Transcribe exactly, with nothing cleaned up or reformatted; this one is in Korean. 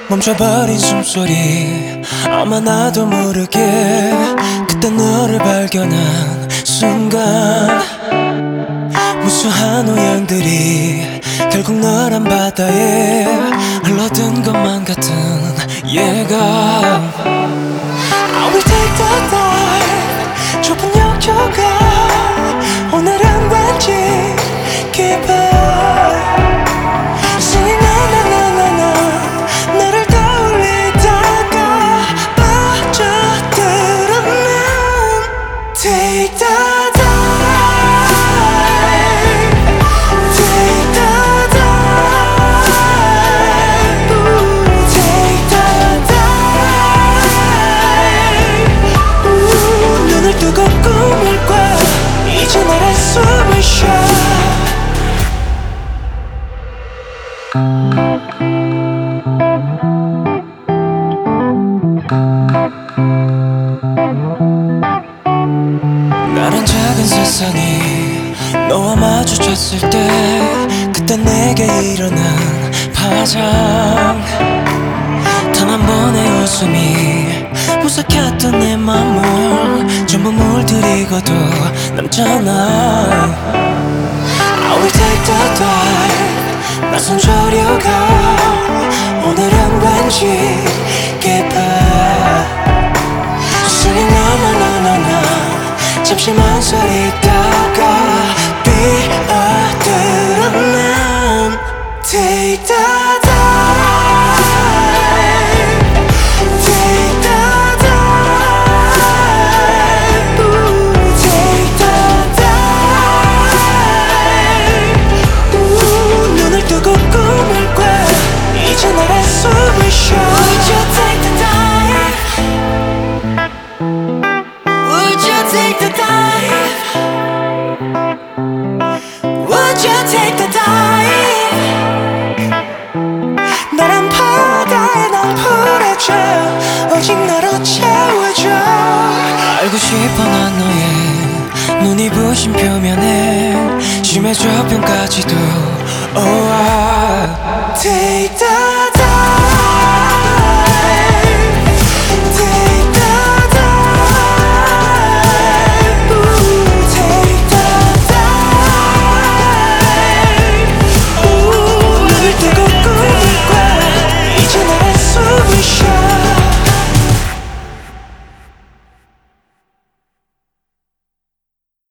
멈춰버린 숨소리 아마 나도 모르게 그때 너를 발견한 순간 무수한 오양들이 결국 너란 바다에 흘러든 것만 같은 예감 I will take the dive 좁은 역효가 오늘은 왠지 깊어 Singing na na na na na 너를 떠올리다가 빠져들어 난 Take the dive Take the dive Take the dive 눈을 뜨고 꿈을 꿔 이제 나의 숨을 쉬어 나란 작은 세상이 너와 마주쳤을 때 그때 내게 일어난 파장 단 한 번의 웃음이 무삭혔던 내 맘을 전부 물들이고도 남잖아 I will take the dive 낯선 조류가 오늘은 왠지 깊어 Singing na na na na na 잠시만 서리다가 뛰어들어 난 Take the dive Take the dive Take the dive 눈을 뜨고 꿈을 꿔 이제 나의 숨을 쉬어 Would you take the dive Would you take the dive Would you take the dive 나란 바다에 난 풀어줘 오직 너로 채워줘 알고 싶어 난 너의 눈이 부신 표면에 심해져 뿅까지도 Oh I Take the dive